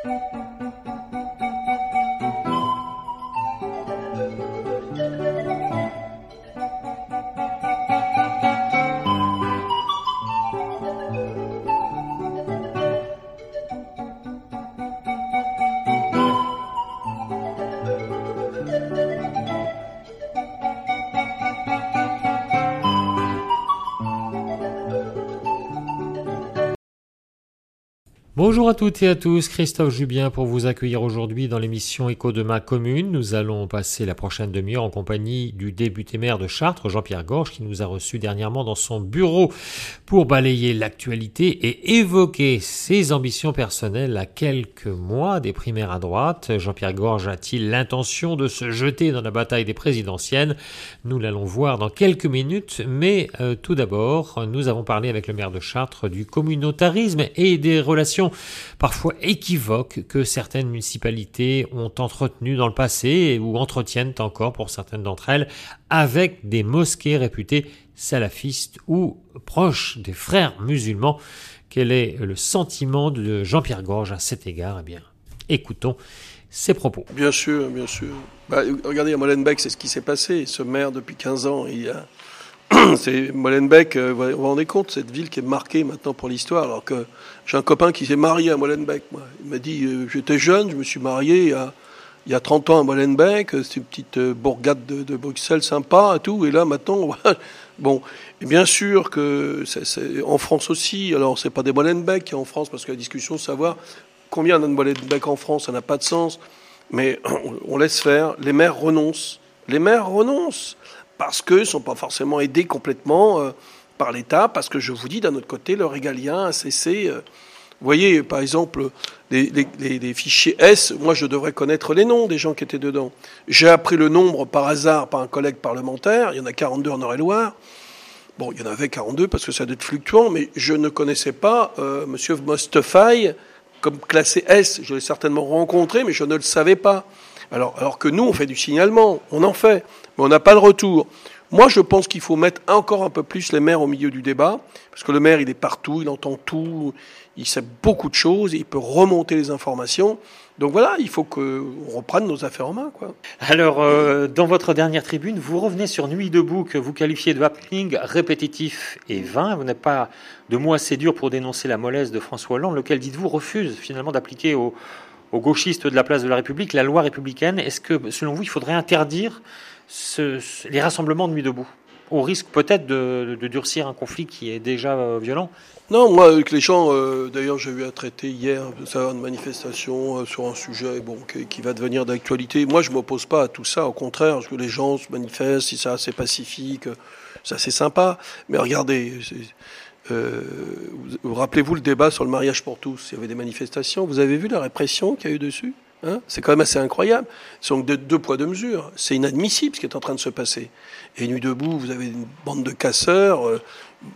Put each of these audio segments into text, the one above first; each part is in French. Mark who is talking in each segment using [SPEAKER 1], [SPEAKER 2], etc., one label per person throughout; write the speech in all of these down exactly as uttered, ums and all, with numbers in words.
[SPEAKER 1] Bonjour à toutes et à tous, Christophe Jubien pour vous accueillir aujourd'hui dans l'émission Écho de ma commune. Nous allons passer la prochaine demi-heure en compagnie du député maire de Chartres, Jean-Pierre Gorge, qui nous a reçus dernièrement dans son bureau pour balayer l'actualité et évoquer ses ambitions personnelles à quelques mois des primaires à droite. Jean-Pierre Gorge a-t-il l'intention de se jeter dans la bataille des présidentielles? Nous l'allons voir dans quelques minutes, mais euh, tout d'abord, nous avons parlé avec le maire de Chartres du communautarisme et des relations parfois équivoques que certaines municipalités ont entretenues dans le passé ou entretiennent encore pour certaines d'entre elles avec des mosquées réputées salafistes ou proches des frères musulmans. Quel est le sentiment de Jean-Pierre Gorge à cet égard? Eh bien, écoutons ses propos.
[SPEAKER 2] Bien sûr, bien sûr. Bah, regardez, à Molenbeek, c'est ce qui s'est passé. Ce maire, depuis quinze ans, il y a... C'est Molenbeek, euh, vous vous rendez compte, cette ville qui est marquée maintenant pour l'histoire, alors que j'ai un copain qui s'est marié à Molenbeek. Moi. Il m'a dit, euh, j'étais jeune, je me suis marié il y a, il y a trente ans à Molenbeek, c'est une petite euh, bourgade de, de Bruxelles sympa et tout, et là maintenant, bon, et bien sûr que c'est, c'est, en France aussi, alors c'est pas des Molenbeek en France, parce que la discussion de savoir combien on a de Molenbeek en France, ça n'a pas de sens, mais on, on laisse faire, les maires renoncent, les maires renoncent. Parce qu'ils ne sont pas forcément aidés complètement euh, par l'État, parce que je vous dis, d'un autre côté, le régalien a cessé. Euh, vous voyez, par exemple, les, les, les, les fichiers S, moi je devrais connaître les noms des gens qui étaient dedans. J'ai appris le nombre par hasard par un collègue parlementaire, il y en a quarante-deux en Eure-et-Loire. Bon, il y en avait quarante-deux parce que ça doit être fluctuant, mais je ne connaissais pas euh, M. Mostefaï comme classé S. Je l'ai certainement rencontré, mais je ne le savais pas. Alors, alors que nous, on fait du signalement, on en fait, mais on n'a pas le retour. Moi, je pense qu'il faut mettre encore un peu plus les maires au milieu du débat, parce que le maire, il est partout, il entend tout, il sait beaucoup de choses, il peut remonter les informations. Donc voilà, il faut qu'on reprenne nos affaires en main, quoi.
[SPEAKER 1] Alors, euh, dans votre dernière tribune, vous revenez sur Nuit debout, que vous qualifiez de happening répétitif et vain. Vous n'avez pas de mots assez durs pour dénoncer la mollesse de François Hollande, lequel, dites-vous, refuse finalement d'appliquer au aux gauchistes de la place de la République, la loi républicaine. Est-ce que, selon vous, il faudrait interdire ce, ce, les rassemblements de Nuit debout, au risque peut-être de, de durcir un conflit qui est déjà euh, violent?
[SPEAKER 2] Non, moi, avec les gens, euh, d'ailleurs, j'ai eu à traiter hier ça, une manifestation euh, sur un sujet bon, qui, qui va devenir d'actualité. Moi, je ne m'oppose pas à tout ça, au contraire, parce que les gens se manifestent, si ça, c'est pacifique, ça, c'est sympa. Mais regardez... C'est, Euh, vous, vous rappelez-vous le débat sur le mariage pour tous? Il y avait des manifestations. Vous avez vu la répression qu'il y a eu dessus, hein? C'est quand même assez incroyable. C'est donc de deux poids, deux mesures. C'est inadmissible ce qui est en train de se passer. Et Nuit debout, vous avez une bande de casseurs. Euh,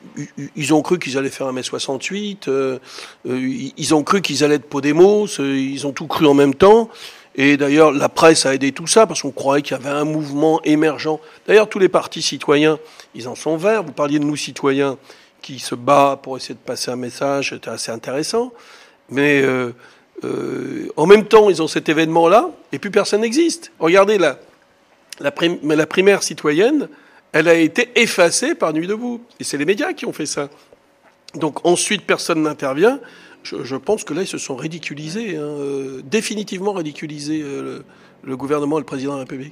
[SPEAKER 2] ils ont cru qu'ils allaient faire un mai soixante-huit. Euh, euh, ils ont cru qu'ils allaient être Podemos. Euh, ils ont tout cru en même temps. Et d'ailleurs, la presse a aidé tout ça parce qu'on croyait qu'il y avait un mouvement émergent. D'ailleurs, tous les partis citoyens, ils en sont verts. Vous parliez de nous, citoyens, qui se bat pour essayer de passer un message, c'était assez intéressant. Mais euh, euh, en même temps, ils ont cet événement-là, et puis personne n'existe. Regardez, la, la, prim- la primaire citoyenne, elle a été effacée par Nuit debout. Et c'est les médias qui ont fait ça. Donc ensuite, personne n'intervient. Je, je pense que là, ils se sont ridiculisés, hein, euh, définitivement ridiculisés, euh, le, le gouvernement et le président de la République.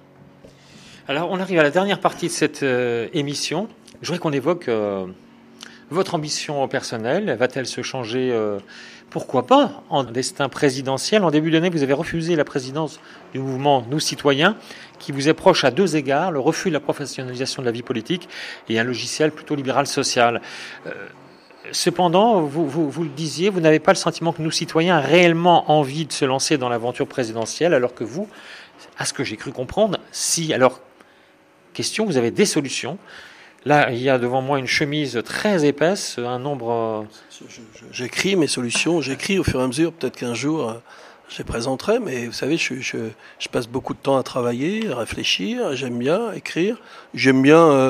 [SPEAKER 1] Alors, on arrive à la dernière partie de cette euh, émission. Je voudrais qu'on évoque... Euh votre ambition personnelle, va-t-elle se changer, euh, pourquoi pas, en destin présidentiel? En début d'année, vous avez refusé la présidence du mouvement Nous Citoyens, qui vous est proche à deux égards, le refus de la professionnalisation de la vie politique et un logiciel plutôt libéral-social. Euh, cependant, vous, vous, vous le disiez, vous n'avez pas le sentiment que Nous Citoyens a réellement envie de se lancer dans l'aventure présidentielle, alors que vous, à ce que j'ai cru comprendre, si, alors, question, vous avez des solutions. Là, il y a devant moi une chemise très épaisse, un nombre...
[SPEAKER 2] J'écris mes solutions, j'écris au fur et à mesure, peut-être qu'un jour je les présenterai, mais vous savez, je, je, je passe beaucoup de temps à travailler, à réfléchir, j'aime bien écrire, j'aime bien euh,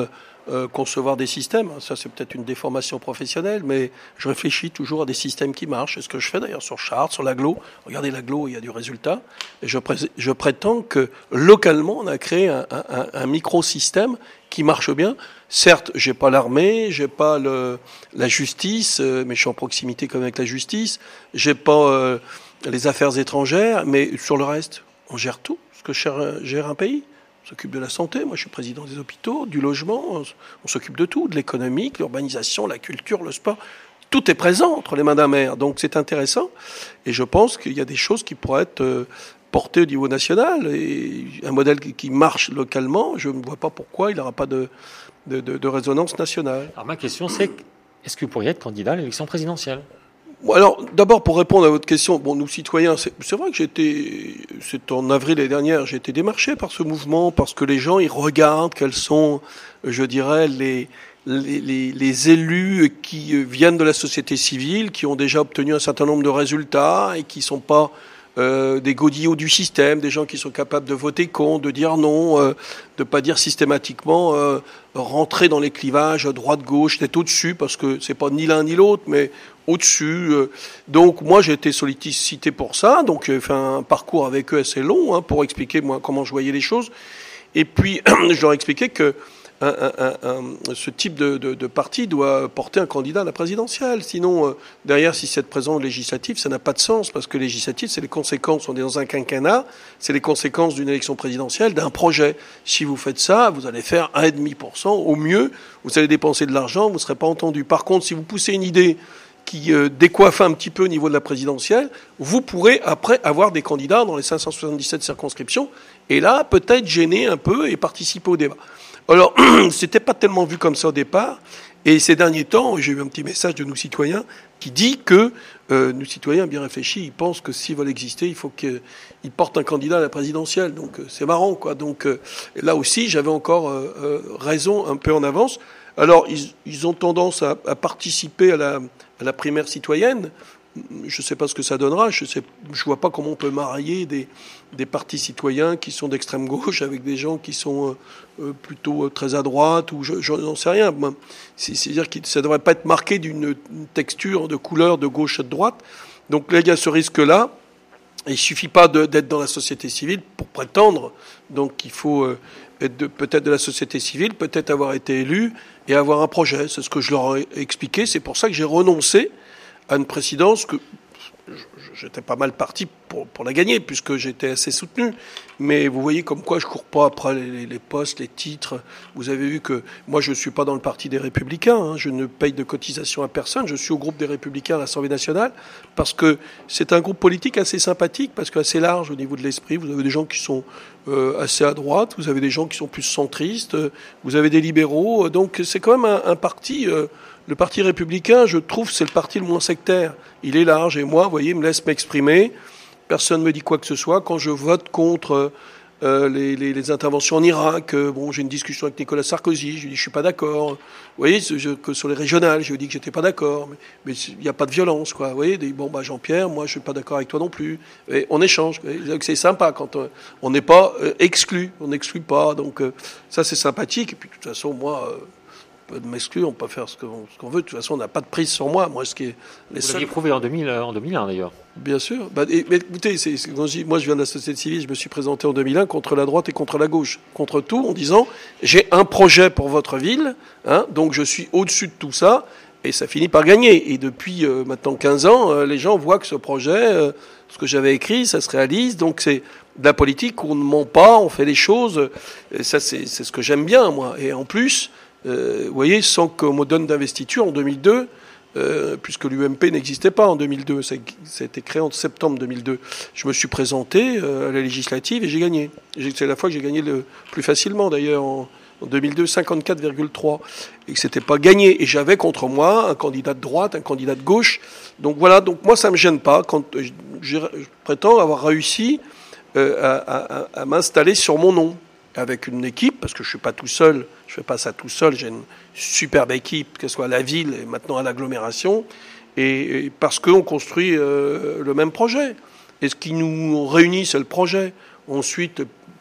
[SPEAKER 2] euh, concevoir des systèmes. Ça, c'est peut-être une déformation professionnelle, mais je réfléchis toujours à des systèmes qui marchent. C'est ce que je fais d'ailleurs sur Chartres, sur l'agglo. Regardez l'agglo, il y a du résultat. Et je, pré- je prétends que localement, on a créé un, un, un microsystème qui marche bien. Certes, j'ai pas l'armée, j'ai pas le, la justice, euh, mais je suis en proximité comme avec la justice. J'ai pas euh, les affaires étrangères, mais sur le reste, on gère tout. Parce que je gère un pays. On s'occupe de la santé, moi je suis président des hôpitaux, du logement, on, on s'occupe de tout, de l'économique, l'urbanisation, la culture, le sport. Tout est présent entre les mains d'un maire, donc c'est intéressant. Et je pense qu'il y a des choses qui pourraient être euh, portées au niveau national. Et un modèle qui, qui marche localement, je ne vois pas pourquoi il n'aura pas de, de, de, de résonance nationale.
[SPEAKER 1] Alors ma question c'est, est-ce que vous pourriez être candidat à l'élection présidentielle ?
[SPEAKER 2] Bon, alors, d'abord, pour répondre à votre question, bon, nous, citoyens, c'est, c'est vrai que j'ai été, c'est en avril l'année dernière, j'ai été démarché par ce mouvement, parce que les gens, ils regardent quels sont, je dirais, les, les, les, les élus qui viennent de la société civile, qui ont déjà obtenu un certain nombre de résultats et qui sont pas euh, des godillots du système, des gens qui sont capables de voter contre, de dire non, euh, de pas dire systématiquement euh, rentrer dans les clivages droite-gauche, d'être au-dessus, parce que c'est pas ni l'un ni l'autre, mais au-dessus. Donc moi j'ai été sollicité pour ça, donc j'ai fait un parcours avec eux assez long hein, pour expliquer moi comment je voyais les choses. Et puis je leur ai expliqué que un, un, un, ce type de, de, de parti doit porter un candidat à la présidentielle. Sinon, euh, derrière, si c'est présent législatif, ça n'a pas de sens, parce que législatif, c'est les conséquences. On est dans un quinquennat, c'est les conséquences d'une élection présidentielle, d'un projet. Si vous faites ça, vous allez faire un virgule cinq pour cent au mieux, vous allez dépenser de l'argent, vous ne serez pas entendu. Par contre, si vous poussez une idée qui euh, décoiffe un petit peu au niveau de la présidentielle, vous pourrez après avoir des candidats dans les cinq cent soixante-dix-sept circonscriptions, et là, peut-être gêner un peu et participer au débat. Alors, c'était pas tellement vu comme ça au départ, et ces derniers temps, j'ai eu un petit message de Nous Citoyens qui dit que euh, Nous Citoyens, bien réfléchis, ils pensent que s'ils veulent exister, il faut qu'ils portent un candidat à la présidentielle. Donc euh, c'est marrant, quoi. Donc euh, là aussi, j'avais encore euh, euh, raison un peu en avance. Alors, ils, ils ont tendance à, à participer à la, à la primaire citoyenne. Je ne sais pas ce que ça donnera. Je ne je vois pas comment on peut marier des, des partis citoyens qui sont d'extrême gauche avec des gens qui sont euh, plutôt très à droite, ou je, je n'en sais rien. C'est-à-dire que ça ne devrait pas être marqué d'une texture, de couleur de gauche et de droite. Donc là, il y a ce risque-là. Et il ne suffit pas de, d'être dans la société civile pour prétendre. Donc il faut euh, être de, peut-être de la société civile, peut-être avoir été élu et avoir un projet. C'est ce que je leur ai expliqué. C'est pour ça que j'ai renoncé à une présidence que j'étais pas mal parti pour, pour la gagner, puisque j'étais assez soutenu. Mais vous voyez comme quoi je cours pas après les, les postes, les titres. Vous avez vu que moi, je suis pas dans le parti des Républicains. Hein. Je ne paye de cotisation à personne. Je suis au groupe des Républicains à l'Assemblée nationale, parce que c'est un groupe politique assez sympathique, parce qu'assez large au niveau de l'esprit. Vous avez des gens qui sont euh, assez à droite, vous avez des gens qui sont plus centristes, vous avez des libéraux. Donc c'est quand même un, un parti... Euh, Le Parti républicain, je trouve, c'est le parti le moins sectaire. Il est large, et moi, vous voyez, il me laisse m'exprimer. Personne ne me dit quoi que ce soit. Quand je vote contre euh, les, les, les interventions en Irak, euh, bon, j'ai une discussion avec Nicolas Sarkozy, je lui dis je suis pas d'accord. Vous voyez, je, que sur les régionales, je lui dis que j'étais pas d'accord. Mais, mais il n'y a pas de violence, quoi. Vous voyez, des, bon, bah, Jean-Pierre, moi, je suis pas d'accord avec toi non plus. Et on échange. C'est sympa quand on n'est pas euh, exclu. On n'exclut pas. Donc, euh, ça, c'est sympathique. Et puis, de toute façon, moi... Euh, on peut m'exclure, on peut faire ce qu'on, ce qu'on veut. De toute façon, on n'a pas de prise sur moi. Moi, ce qui est
[SPEAKER 1] les Vous seuls... l'aviez prouvé en, deux mille, en deux mille un, d'ailleurs.
[SPEAKER 2] Bien sûr. Bah, et, mais écoutez, c'est, c'est, quand je dis, moi, je viens de la société civile, je me suis présenté en deux mille un contre la droite et contre la gauche. Contre tout, en disant, j'ai un projet pour votre ville, hein, donc je suis au-dessus de tout ça, et ça finit par gagner. Et depuis euh, maintenant quinze ans, euh, les gens voient que ce projet, euh, ce que j'avais écrit, ça se réalise. Donc c'est de la politique où on ne ment pas, on fait les choses. Et ça, c'est, c'est ce que j'aime bien, moi. Et en plus... Euh, vous voyez, sans qu'on me donne d'investiture en deux mille deux, euh, puisque l'U M P n'existait pas en deux mille deux, ça, ça a été créé en septembre deux mille deux. Je me suis présenté euh, à la législative et j'ai gagné. C'est la fois que j'ai gagné le plus facilement, d'ailleurs, en, en deux mille deux, cinquante-quatre virgule trois, et que c'était pas gagné. Et j'avais contre moi un candidat de droite, un candidat de gauche. Donc voilà, donc moi ça me gêne pas quand je, je, je prétends avoir réussi euh, à, à, à m'installer sur mon nom, avec une équipe, parce que je ne suis pas tout seul, je ne fais pas ça tout seul, j'ai une superbe équipe, que ce soit à la ville et maintenant à l'agglomération, et, et parce qu'on construit euh, le même projet. Et ce qui nous réunit, c'est le projet. Ensuite,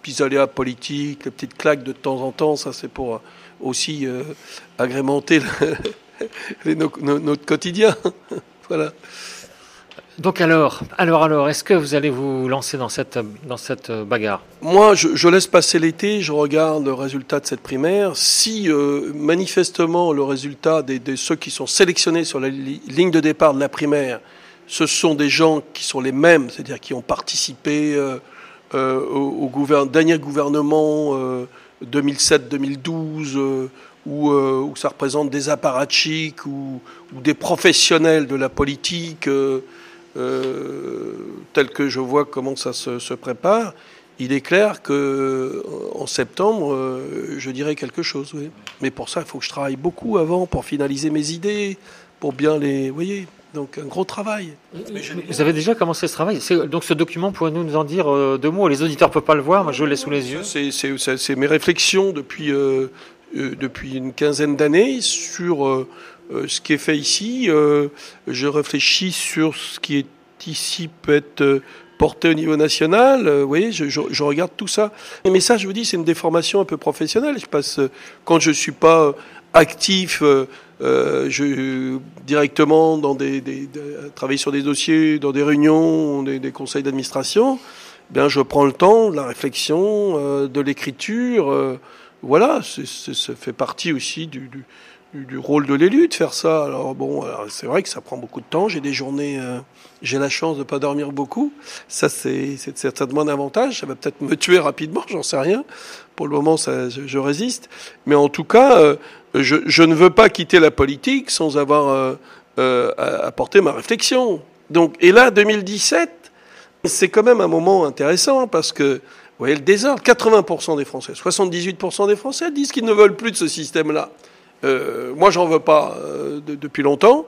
[SPEAKER 2] petits aléas politiques, les petites claques de temps en temps, ça c'est pour aussi euh, agrémenter le, les, nos, nos, notre quotidien. Voilà.
[SPEAKER 1] Donc alors, alors, alors, est-ce que vous allez vous lancer dans cette, dans cette bagarre ?
[SPEAKER 2] Moi, je, je laisse passer l'été, je regarde le résultat de cette primaire. Si euh, manifestement le résultat des, de ceux qui sont sélectionnés sur la li- ligne de départ de la primaire, ce sont des gens qui sont les mêmes, c'est-à-dire qui ont participé euh, euh, au, au gouverne, dernier gouvernement euh, deux mille sept deux mille douze, euh, où, euh, où ça représente des apparatchiks ou, ou des professionnels de la politique, euh, Euh, tel que je vois comment ça se, se prépare, il est clair que en septembre, euh, je dirai quelque chose. Oui. Mais pour ça, il faut que je travaille beaucoup avant pour finaliser mes idées, pour bien les... Vous voyez, donc un gros travail.
[SPEAKER 1] Vous avez déjà commencé ce travail. C'est, donc ce document, pouvez-nous nous en dire euh, deux mots ? Les auditeurs ne peuvent pas le voir, moi je l'ai sous les yeux.
[SPEAKER 2] C'est, c'est, c'est, c'est mes réflexions depuis, euh, euh, depuis une quinzaine d'années sur... Euh, Euh, ce qui est fait ici, euh, je réfléchis sur ce qui est ici peut être euh, porté au niveau national. Euh, vous voyez, je, je, je regarde tout ça. Mais ça, je vous dis, c'est une déformation un peu professionnelle. Je passe euh, quand je suis pas euh, actif, euh, euh, je directement dans des, des, des travailler sur des dossiers, dans des réunions, des, des conseils d'administration. Eh bien, je prends le temps de la réflexion, euh, de l'écriture. Euh, voilà, c'est, c'est, ça fait partie aussi du, du du rôle de l'élu de faire ça. Alors bon, alors c'est vrai que ça prend beaucoup de temps. J'ai des journées, euh, j'ai la chance de pas dormir beaucoup. Ça, c'est, c'est certainement un avantage. Ça va peut-être me tuer rapidement, j'en sais rien. Pour le moment, ça, je, je résiste. Mais en tout cas, euh, je, je ne veux pas quitter la politique sans avoir euh, euh, apporté ma réflexion. Donc, et là, deux mille dix-sept, c'est quand même un moment intéressant parce que, vous voyez, le désordre, quatre-vingts pour cent des Français, soixante-dix-huit pour cent des Français disent qu'ils ne veulent plus de ce système-là. Euh, moi, j'en veux pas euh, de, depuis longtemps.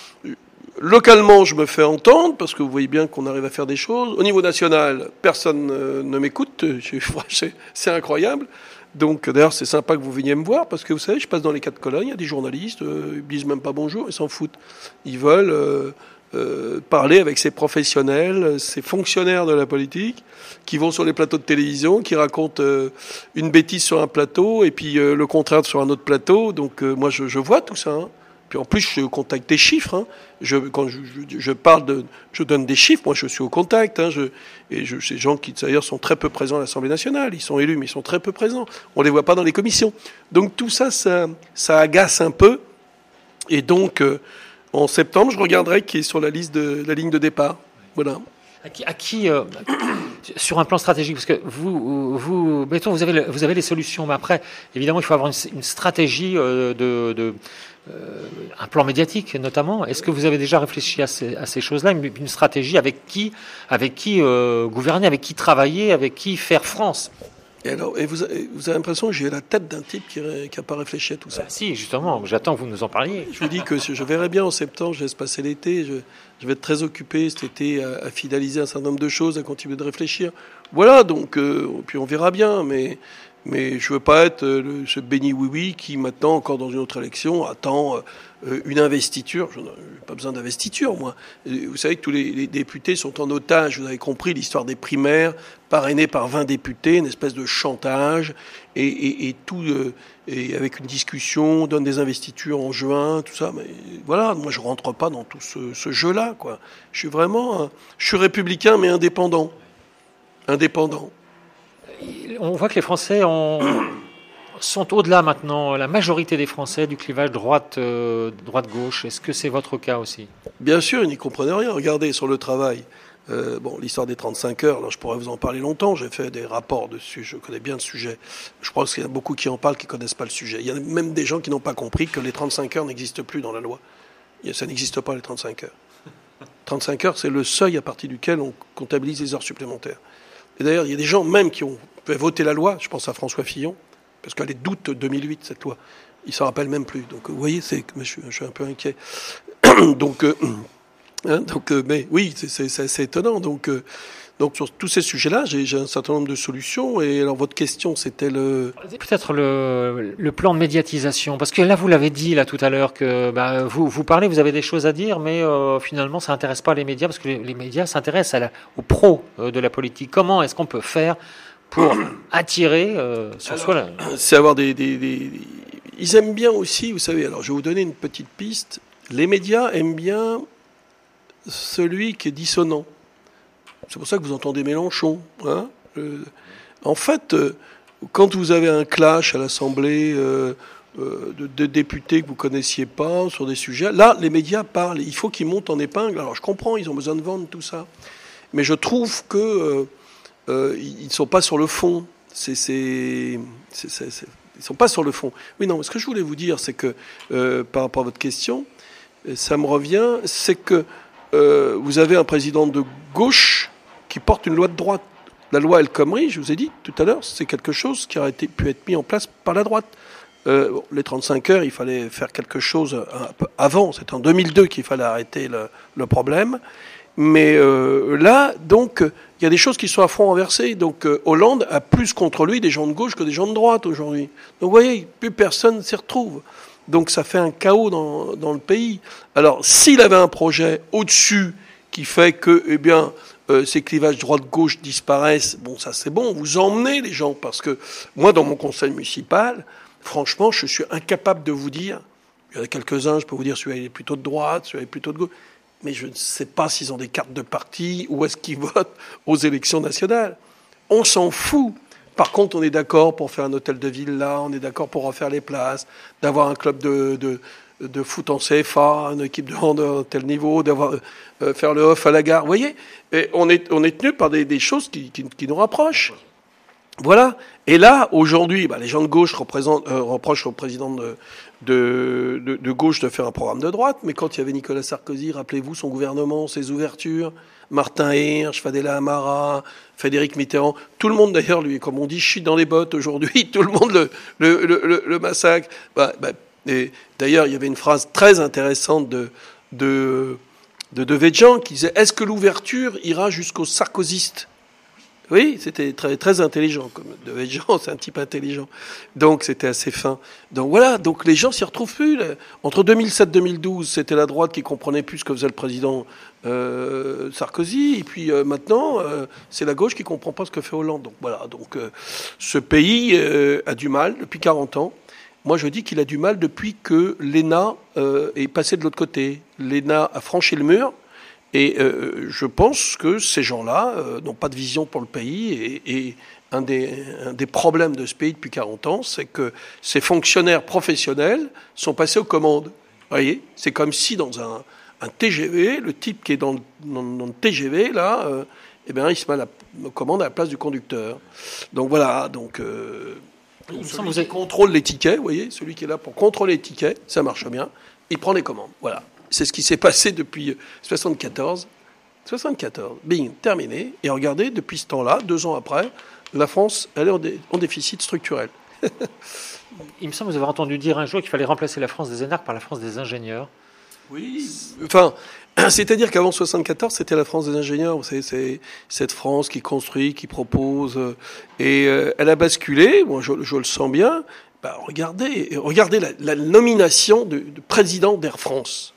[SPEAKER 2] Localement, je me fais entendre parce que vous voyez bien qu'on arrive à faire des choses. Au niveau national, personne euh, ne m'écoute. C'est, c'est incroyable. Donc, d'ailleurs, c'est sympa que vous veniez me voir parce que vous savez, je passe dans les quatre colonnes. Il y a des journalistes, euh, ils disent même pas bonjour, ils s'en foutent. Ils veulent euh, euh, parler avec ces professionnels, ces fonctionnaires de la politique qui vont sur les plateaux de télévision, qui racontent euh, une bêtise sur un plateau et puis euh, le contraire sur un autre plateau. Donc euh, moi, je, je vois tout ça. Hein. Puis en plus, je contacte des chiffres. Hein. Je, quand je, je, je parle de, je donne des chiffres. Moi, je suis au contact. Hein. Je, et je, ces gens qui d'ailleurs sont très peu présents à l'Assemblée nationale. Ils sont élus, mais ils sont très peu présents. On les voit pas dans les commissions. Donc tout ça, ça, ça agace un peu. Et donc, euh, en septembre, je regarderai qui est sur la liste de la ligne de départ. Voilà.
[SPEAKER 1] À qui, à qui euh, sur un plan stratégique, parce que vous, vous, mettons, vous avez, le, vous avez les solutions, mais après, évidemment, il faut avoir une, une stratégie euh, de, de euh, un plan médiatique, notamment. Est-ce que vous avez déjà réfléchi à ces, à ces choses-là, une, une stratégie avec qui, avec qui euh, gouverner, avec qui travailler, avec qui faire France?
[SPEAKER 2] Et alors, et vous, avez, vous avez l'impression que j'ai la tête d'un type qui n'a pas réfléchi à tout ça.
[SPEAKER 1] Ben si, justement, j'attends que vous nous en parliez.
[SPEAKER 2] Je vous dis que je verrai bien en septembre, je laisse passer l'été, je, je vais être très occupé cet été à, à finaliser un certain nombre de choses, à continuer de réfléchir. Voilà, donc, euh, puis on verra bien, mais, mais je veux pas être le, ce béni oui-oui qui maintenant, encore dans une autre élection, attend euh, une investiture. Je n'ai pas besoin d'investiture, moi. Vous savez que tous les, les députés sont en otage, vous avez compris l'histoire des primaires, parrainé par vingt députés, une espèce de chantage, et, et, et tout, euh, et avec une discussion, on donne des investitures en juin, tout ça. Mais voilà, moi je rentre pas dans tout ce, ce jeu-là, quoi. Je suis vraiment, un, je suis républicain mais indépendant, indépendant.
[SPEAKER 1] On voit que les Français ont, sont au-delà maintenant, la majorité des Français, du clivage droite, euh, droite-gauche. Est-ce que c'est votre cas aussi? Bien
[SPEAKER 2] sûr, ils n'y comprennent rien. Regardez sur le travail. Euh, bon, l'histoire des trente-cinq heures, là, je pourrais vous en parler longtemps. J'ai fait des rapports dessus, je connais bien le sujet. Je crois qu'il y a beaucoup qui en parlent qui ne connaissent pas le sujet. Il y a même des gens qui n'ont pas compris que les trente-cinq heures n'existent plus dans la loi. Ça n'existe pas, les trente-cinq heures. trente-cinq heures, c'est le seuil à partir duquel on comptabilise les heures supplémentaires. Et d'ailleurs, il y a des gens même qui ont fait voter la loi, je pense à François Fillon, parce qu'elle est d'août deux mille huit, cette loi. Il ne s'en rappelle même plus. Donc, vous voyez, c'est, je, suis, je suis un peu inquiet. donc... Euh, Hein, donc, euh, mais oui, c'est, c'est, c'est assez étonnant. Donc, euh, donc sur tous ces sujets-là, j'ai, j'ai un certain nombre de solutions. Et alors, votre question, c'était le
[SPEAKER 1] peut-être le, le plan de médiatisation, parce que là, vous l'avez dit là tout à l'heure que bah, vous vous parlez, vous avez des choses à dire, mais euh, finalement, ça n'intéresse pas les médias, parce que les, les médias s'intéressent à la, aux pros euh, de la politique. Comment est-ce qu'on peut faire pour attirer euh, sur
[SPEAKER 2] alors,
[SPEAKER 1] soi la...
[SPEAKER 2] C'est avoir des, des, des, des... Ils aiment bien aussi, vous savez, alors je vais vous donner une petite piste. Les médias aiment bien celui qui est dissonant. C'est pour ça que vous entendez Mélenchon. Hein euh, en fait, euh, quand vous avez un clash à l'Assemblée euh, euh, de, de députés que vous connaissiez pas sur des sujets, là, les médias parlent. Il faut qu'ils montent en épingle. Alors je comprends, ils ont besoin de vendre tout ça. Mais je trouve que euh, euh, ils ne sont pas sur le fond. C'est, c'est, c'est, c'est, c'est, ils ne sont pas sur le fond. Oui, non, ce que je voulais vous dire, c'est que, euh, par rapport à votre question, ça me revient, c'est que euh, vous avez un président de gauche qui porte une loi de droite. La loi El Khomri, je vous ai dit tout à l'heure, c'est quelque chose qui aurait été, pu être mis en place par la droite. Euh, bon, les trente-cinq heures, il fallait faire quelque chose un peu avant. C'est en deux mille deux qu'il fallait arrêter le, le problème. Mais euh, là, donc, il y a des choses qui sont à front renversé. Donc, euh, Hollande a plus contre lui des gens de gauche que des gens de droite aujourd'hui. Donc, vous voyez, plus personne s'y retrouve. Donc, ça fait un chaos dans, dans le pays. Alors, s'il avait un projet au-dessus qui fait que, eh bien, euh, ces clivages droite-gauche disparaissent, bon, ça c'est bon, vous emmenez les gens. Parce que moi, dans mon conseil municipal, franchement, je suis incapable de vous dire, il y en a quelques-uns, je peux vous dire, celui-là il est plutôt de droite, celui-là est plutôt de gauche. Mais je ne sais pas s'ils ont des cartes de parti ou est-ce qu'ils votent aux élections nationales. On s'en fout. Par contre, on est d'accord pour faire un hôtel de ville là, on est d'accord pour refaire les places, d'avoir un club de, de, de foot en C F A, une équipe de hand à tel niveau, d'avoir euh, faire le off à la gare. Vous voyez, et on est on est tenu par des, des choses qui, qui, qui nous rapprochent. Voilà. Et là, aujourd'hui, bah, les gens de gauche représentent, euh, reprochent au président de, de, de, de gauche de faire un programme de droite. Mais quand il y avait Nicolas Sarkozy, rappelez-vous son gouvernement, ses ouvertures, Martin Hirsch, Fadela Amara, Frédéric Mitterrand, tout le monde d'ailleurs, lui, comme on dit, chie dans les bottes aujourd'hui, tout le monde le, le, le, le massacre. Bah, bah, et d'ailleurs, il y avait une phrase très intéressante de, de, de Devedjian qui disait « Est-ce que l'ouverture ira jusqu'aux sarkozystes ?» Oui, c'était très, très intelligent. Comme Devedjian, c'est un type intelligent. Donc, c'était assez fin. Donc, voilà. Donc, les gens s'y retrouvent plus. Là. Entre deux mille sept et deux mille douze, c'était la droite qui comprenait plus ce que faisait le président euh, Sarkozy. Et puis, euh, maintenant, euh, c'est la gauche qui comprend pas ce que fait Hollande. Donc, voilà. Donc, euh, ce pays euh, a du mal depuis quarante ans. Moi, je dis qu'il a du mal depuis que l'E N A euh, est passé de l'autre côté. L'E N A a franchi le mur. Et euh, je pense que ces gens-là euh, n'ont pas de vision pour le pays. Et, et un, des, un des problèmes de ce pays depuis quarante ans, c'est que ces fonctionnaires professionnels sont passés aux commandes. Vous voyez, c'est comme si dans un, un T G V, le type qui est dans le, dans, dans le T G V, là, euh, eh bien, il se met à la commande à la place du conducteur. Donc voilà, donc... Euh, celui qui contrôle les tickets, vous voyez, celui qui est là pour contrôler les tickets, ça marche bien, il prend les commandes. Voilà. C'est ce qui s'est passé depuis soixante-quatorze. soixante-quatorze, bing, terminé. Et regardez, depuis ce temps-là, deux ans après, la France, elle est en, dé- en déficit structurel.
[SPEAKER 1] Il me semble vous avoir entendu dire un jour qu'il fallait remplacer la France des énarques par la France des ingénieurs.
[SPEAKER 2] Oui. Enfin, c'est-à-dire qu'avant soixante-quatorze, c'était la France des ingénieurs. C'est, c'est cette France qui construit, qui propose. Euh, et euh, elle a basculé, moi je, je le sens bien. Bah, regardez, regardez la, la nomination de, de président d'Air France.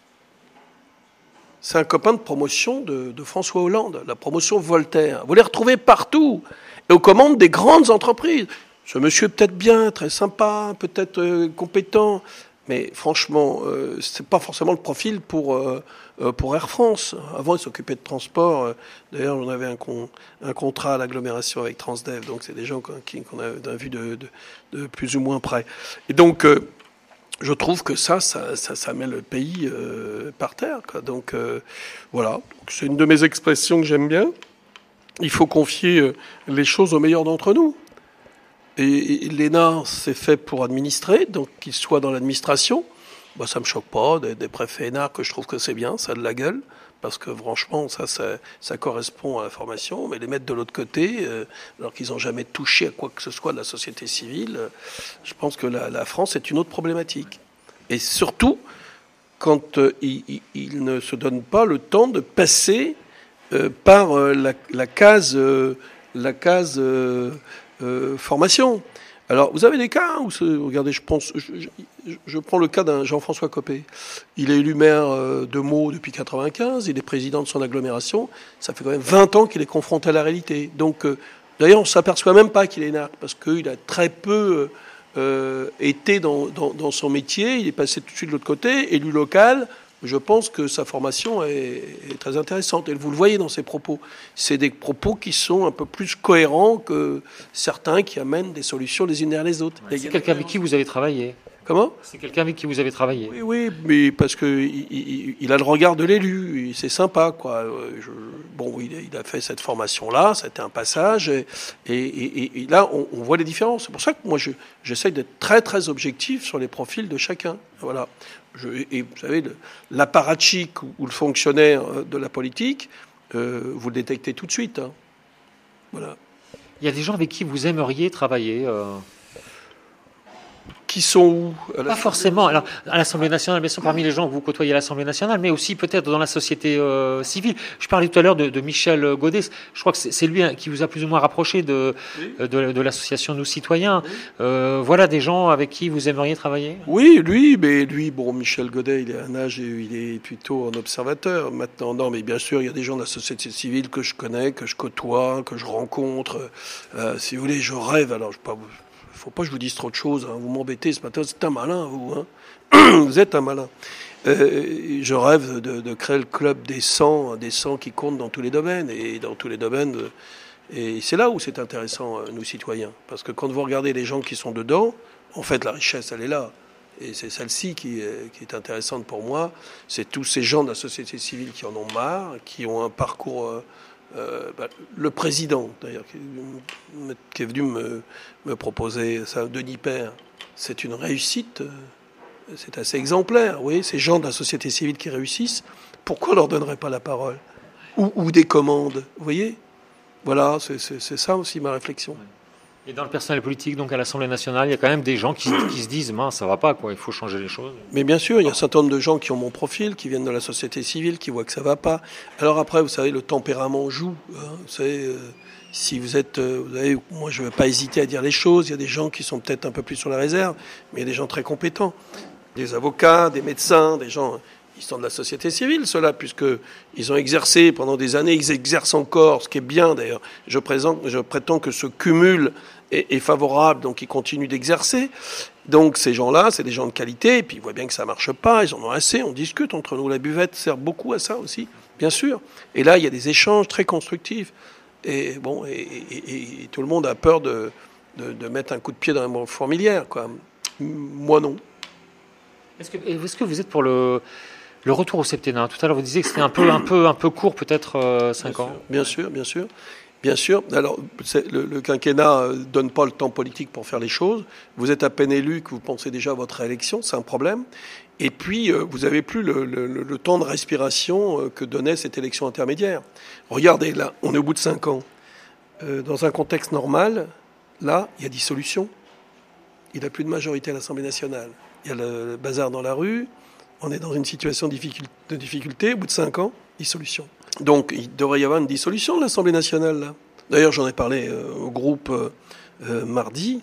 [SPEAKER 2] C'est un copain de promotion de, de François Hollande, la promotion Voltaire. Vous les retrouvez partout, et aux commandes des grandes entreprises. Ce monsieur est peut-être bien, très sympa, peut-être euh, compétent, mais franchement, euh, c'est pas forcément le profil pour euh, pour Air France. Avant, il s'occupait de transport. D'ailleurs, on avait un, con, un contrat à l'agglomération avec Transdev, donc c'est des gens qu'on, qu'on a vu de, de, de plus ou moins près. Et donc, euh, je trouve que ça, ça, ça, ça met le pays euh, par terre, quoi. Donc euh, voilà, donc, c'est une de mes expressions que j'aime bien. Il faut confier euh, les choses aux meilleurs d'entre nous. Et, et l'E N A, c'est fait pour administrer, donc qu'il soit dans l'administration. Bah, ça me choque pas, des, des préfets énarques, que je trouve que c'est bien, ça a de la gueule, parce que franchement, ça, ça, ça correspond à la formation. Mais les mettre de l'autre côté, euh, alors qu'ils n'ont jamais touché à quoi que ce soit de la société civile, euh, je pense que la, la France est une autre problématique. Et surtout, quand euh, ils, ils, ils ne se donnent pas le temps de passer euh, par euh, la, la case, euh, la case euh, euh, formation. Alors, vous avez des cas où, regardez, je pense, je, je, je prends le cas d'un Jean-François Copé. Il est élu maire de Meaux depuis quatre-vingt-quinze, il est président de son agglomération. Ça fait quand même vingt ans qu'il est confronté à la réalité. Donc, euh, D'ailleurs, on ne s'aperçoit même pas qu'il est énarque, parce qu'il a très peu euh, été dans, dans, dans son métier. Il est passé tout de suite de l'autre côté. Élu local, je pense que sa formation est, est très intéressante. Et vous le voyez dans ses propos. C'est des propos qui sont un peu plus cohérents que certains qui amènent des solutions les unes derrière les autres.
[SPEAKER 1] C'est quelqu'un avec qui vous avez travaillé?
[SPEAKER 2] Comment ?
[SPEAKER 1] C'est quelqu'un avec qui vous avez travaillé?
[SPEAKER 2] Oui, oui, mais parce que il, il, il a le regard de l'élu, c'est sympa, quoi. Je, bon, il a, il a fait cette formation-là, c'était un passage, et, et, et, et là, on, on voit les différences. C'est pour ça que moi, je, j'essaye d'être très, très objectif sur les profils de chacun. Voilà. Je, et vous savez, le, l'apparatchik ou, ou le fonctionnaire de la politique, euh, vous le détectez tout de suite. Hein. Voilà.
[SPEAKER 1] Il y a des gens avec qui vous aimeriez travailler euh...
[SPEAKER 2] Qui sont où?
[SPEAKER 1] Pas forcément. Alors, à l'Assemblée nationale, bien sûr, parmi les gens que vous côtoyez à l'Assemblée nationale, mais aussi peut-être dans la société euh, civile. Je parlais tout à l'heure de, de Michel Godet. Je crois que c'est, c'est lui qui vous a plus ou moins rapproché de, oui. de, de l'association Nous Citoyens. Oui. Euh, voilà des gens avec qui vous aimeriez travailler?
[SPEAKER 2] Oui, lui, mais lui, bon, Michel Godet, il est à un âge et il est plutôt un observateur maintenant. Non, mais bien sûr, il y a des gens de la société civile que je connais, que je côtoie, que je rencontre. Euh, si vous voulez, je rêve. Alors, je ne sais pas. Faut pas que je vous dise trop de choses, hein. Vous m'embêtez ce matin, c'est un malin, vous. Hein. Vous êtes un malin. Euh, je rêve de, de créer le club des cent, des cent qui comptent dans tous les domaines. Et dans tous les domaines, et c'est là où c'est intéressant, nous citoyens. Parce que quand vous regardez les gens qui sont dedans, en fait, la richesse, elle est là. Et c'est celle-ci qui est, qui est intéressante pour moi. C'est tous ces gens de la société civile qui en ont marre, qui ont un parcours... Euh, Euh, bah, le président, d'ailleurs, qui, qui est venu me, me proposer ça, Denis Père, c'est une réussite, c'est assez exemplaire. Oui, ces gens de la société civile qui réussissent, pourquoi on leur donnerait pas la parole ou, ou des commandes, vous voyez? Voilà, c'est, c'est, c'est ça aussi ma réflexion.
[SPEAKER 1] Et dans le personnel politique, donc à l'Assemblée nationale, il y a quand même des gens qui, qui se disent « mince, ça va pas, quoi, il faut changer les choses ».
[SPEAKER 2] Mais bien sûr, il y a un certain nombre de gens qui ont mon profil, qui viennent de la société civile, qui voient que ça va pas. Alors après, vous savez, le tempérament joue. Hein, vous savez, euh, si vous êtes... Euh, vous savez, moi, je ne veux pas hésiter à dire les choses. Il y a des gens qui sont peut-être un peu plus sur la réserve, mais il y a des gens très compétents. Des avocats, des médecins, des gens... Ils sont de la société civile, ceux-là, puisqu'ils ont exercé pendant des années, ils exercent encore, ce qui est bien d'ailleurs. Je, présente, je prétends que ce cumul est, est favorable, donc ils continuent d'exercer. Donc ces gens-là, c'est des gens de qualité, et puis ils voient bien que ça ne marche pas, ils en ont assez, on discute entre nous. La buvette sert beaucoup à ça aussi, bien sûr. Et là, il y a des échanges très constructifs. Et bon, et, et, et tout le monde a peur de, de, de mettre un coup de pied dans la fourmilière, quoi. Moi, non.
[SPEAKER 1] Est-ce que, est-ce que vous êtes pour le... Le retour au septennat, tout à l'heure vous disiez que c'était un peu, un peu, un peu court, peut-être euh, cinq ans.
[SPEAKER 2] Bien sûr, bien sûr, bien sûr. Alors, c'est, le, le quinquennat ne donne pas le temps politique pour faire les choses. Vous êtes à peine élu que vous pensez déjà à votre réélection, c'est un problème. Et puis, euh, vous n'avez plus le, le, le temps de respiration euh, que donnait cette élection intermédiaire. Regardez, là, on est au bout de cinq ans. Euh, dans un contexte normal, là, il y a dissolution. Il n'y a plus de majorité à l'Assemblée nationale. Il y a le, le bazar dans la rue. On est dans une situation de difficulté, au bout de cinq ans, dissolution. Donc, il devrait y avoir une dissolution de l'Assemblée nationale, là. D'ailleurs, j'en ai parlé euh, au groupe euh, euh, mardi.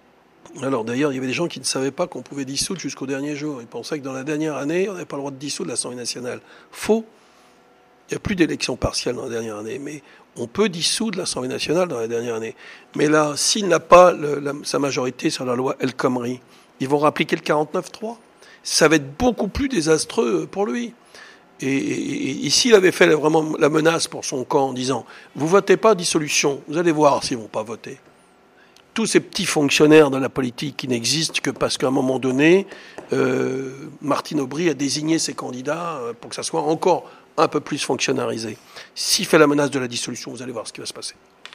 [SPEAKER 2] Alors, d'ailleurs, il y avait des gens qui ne savaient pas qu'on pouvait dissoudre jusqu'au dernier jour. Ils pensaient que dans la dernière année, on n'avait pas le droit de dissoudre l'Assemblée nationale. Faux. Il n'y a plus d'élection partielle dans la dernière année, mais on peut dissoudre l'Assemblée nationale dans la dernière année. Mais là, s'il n'a pas le, la, sa majorité sur la loi El Khomri, ils vont appliquer le quarante-neuf trois. Ça va être beaucoup plus désastreux pour lui. Et, et, et s'il avait fait vraiment la menace pour son camp en disant « Vous votez pas, dissolution », vous allez voir s'ils vont pas voter. Tous ces petits fonctionnaires de la politique qui n'existent que parce qu'à un moment donné, euh, Martine Aubry a désigné ses candidats pour que ça soit encore un peu plus fonctionnalisé. S'il fait la menace de la dissolution, vous allez voir ce qui va se passer.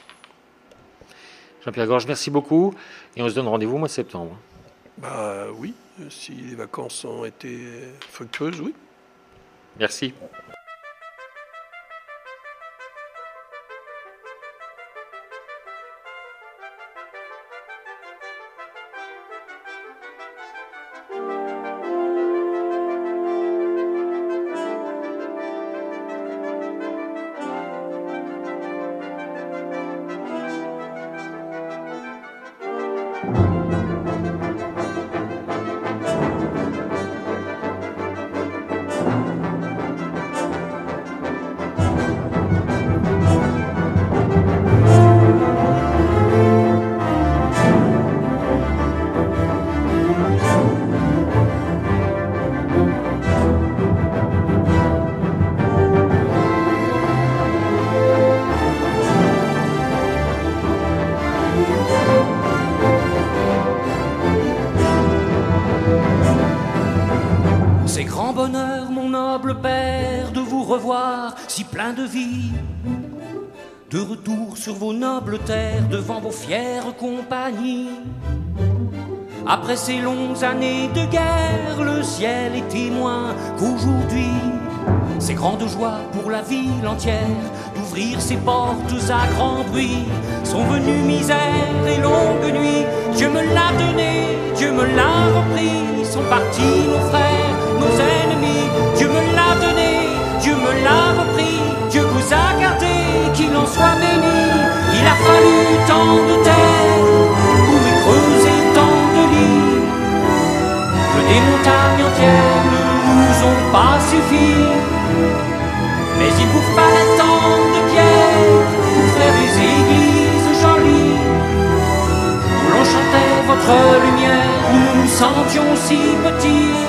[SPEAKER 1] Jean-Pierre Gorge, merci beaucoup. Et on se donne rendez-vous au mois de septembre.
[SPEAKER 2] Bah oui, si les vacances ont été fructueuses, oui.
[SPEAKER 1] Merci.
[SPEAKER 3] si plein de vie. De retour sur vos nobles terres, devant vos fières compagnies. Après ces longues années de guerre, le ciel est témoin qu'aujourd'hui, c'est grande joie pour la ville entière d'ouvrir ses portes à grand bruit. Sont venues misère et longue nuit, Dieu me l'a donné, Dieu me l'a repris. Sont partis nos frères, nos ennemis, Dieu me l'a donné, Dieu me l'a repris. Dieu vous a gardé, qu'il en soit béni. Il a fallu tant de terre pour y creuser tant de lits, que des montagnes entières ne nous ont pas suffi. Mais il vous fallait tant de pierres pour faire des églises jolies, où l'on chantait votre lumière, où nous nous sentions si petits.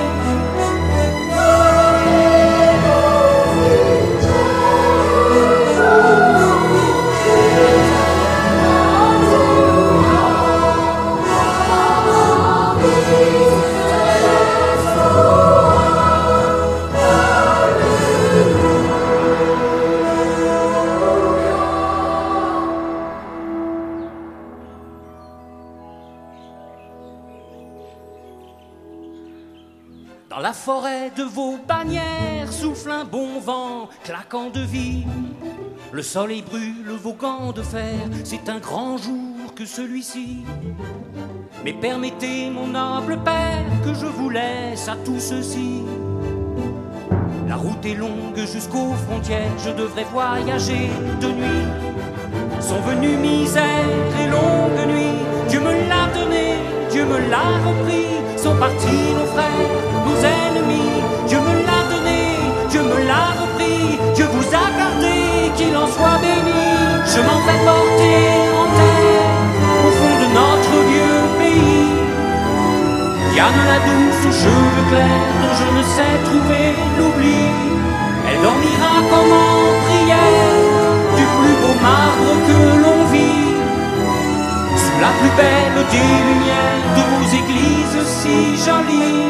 [SPEAKER 3] Dans la forêt de vos bannières souffle un bon vent claquant de vie. Le soleil brûle vos gants de fer, c'est un grand jour que celui-ci. Mais permettez, mon noble père, que je vous laisse à tout ceci. La route est longue jusqu'aux frontières, je devrais voyager de nuit. Sont venues misère et longue nuit, Dieu me l'a donné, Dieu me l'a repris. Sont partis nos frères, nos ennemis, Dieu me l'a donné, Dieu me l'a repris. Dieu vous a gardé, qu'il en soit béni. Je m'en vais porter en terre, au fond de notre vieux pays. Diane la douce aux cheveux clairs, dont je ne sais trouver l'oubli. Elle dormira comme en prière, du plus beau marbre que l'on vit, sous la plus belle des lumières de vos églises si jolies.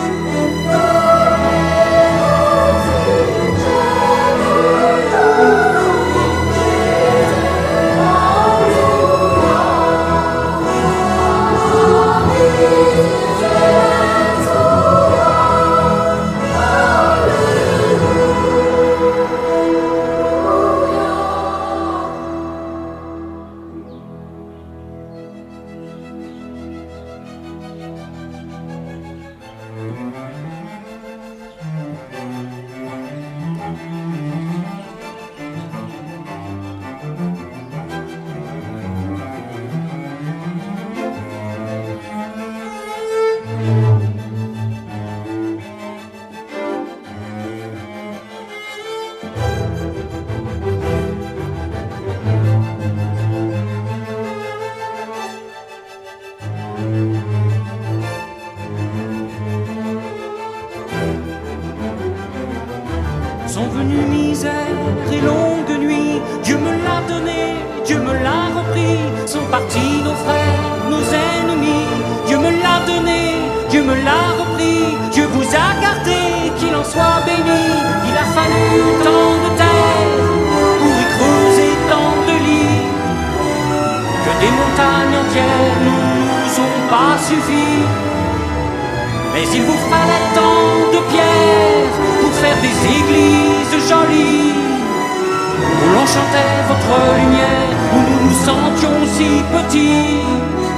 [SPEAKER 3] Sont venues misère et longue nuit, Dieu me l'a donné, Dieu me l'a repris. Sont partis nos frères, nos ennemis, Dieu me l'a donné, Dieu me l'a repris. Dieu vous a gardé, qu'il en soit béni. Il a fallu tant de terre pour y creuser tant de lits, que des montagnes entières ne nous ont pas suffi. Mais il vous fallait tant de pierres pour faire des églises jolies, où l'on chantait votre lumière, où nous nous sentions si petits.